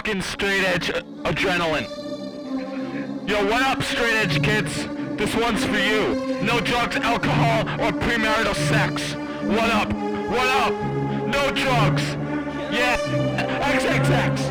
fucking straight edge adrenaline. Yo, what up, straight edge kids? This one's for you. No drugs, alcohol, or premarital sex. What up? What up? No drugs. Yeah, XXX.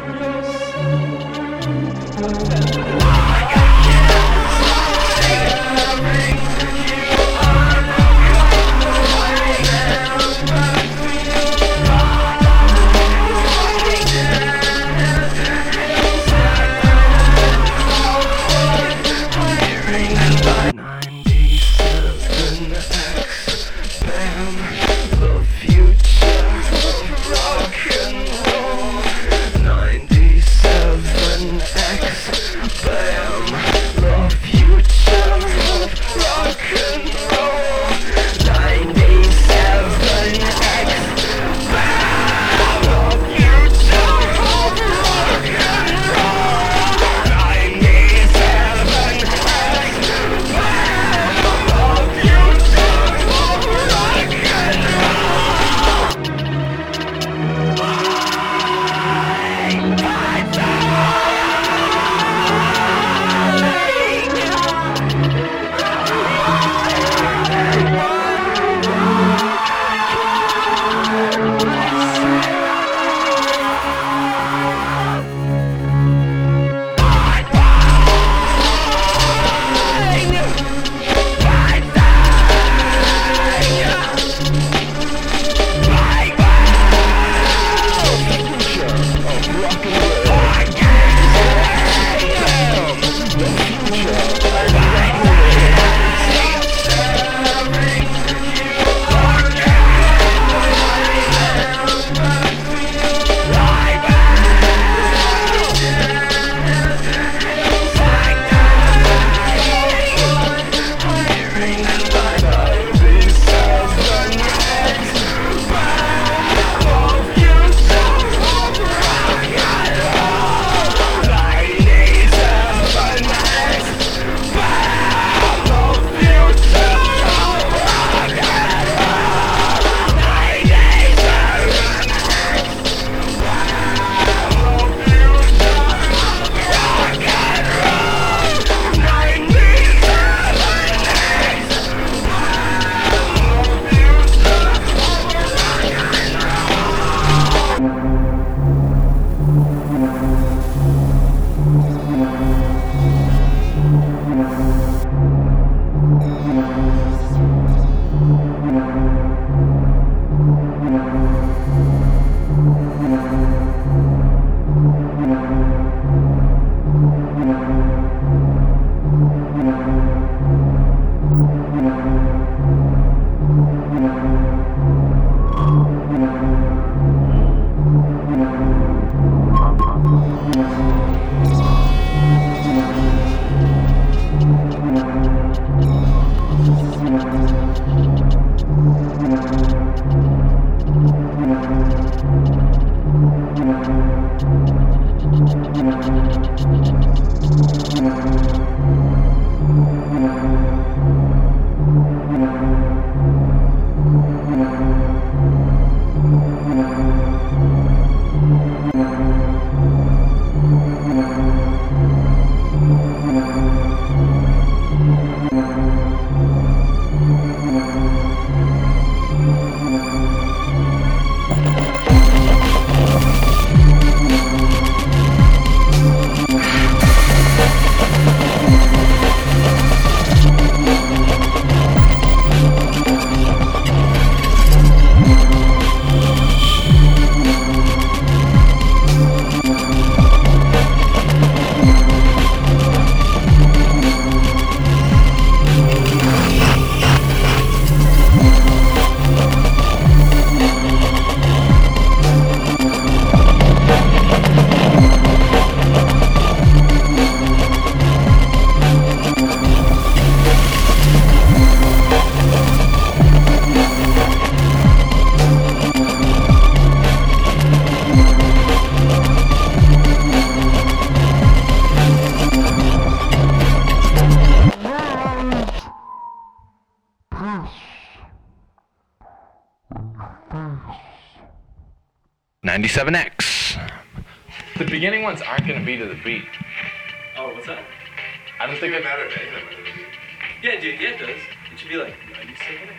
X. The beginning ones aren't gonna be to the beat. Oh, what's that? I don't think it matters any of them. Yeah, dude, yeah, it does. It should be like 97.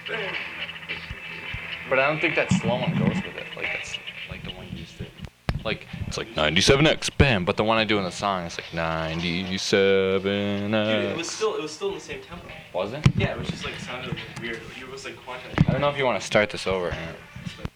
But I don't think that slow one goes with it. Like that's like the one you used to. Like it's like 97x, bam. But the one I do in the song is like 97x. Dude, it was still in the same tempo. Was it? Yeah, it was just like it sounded weird. It was like quantized. I don't know if you want to start this over.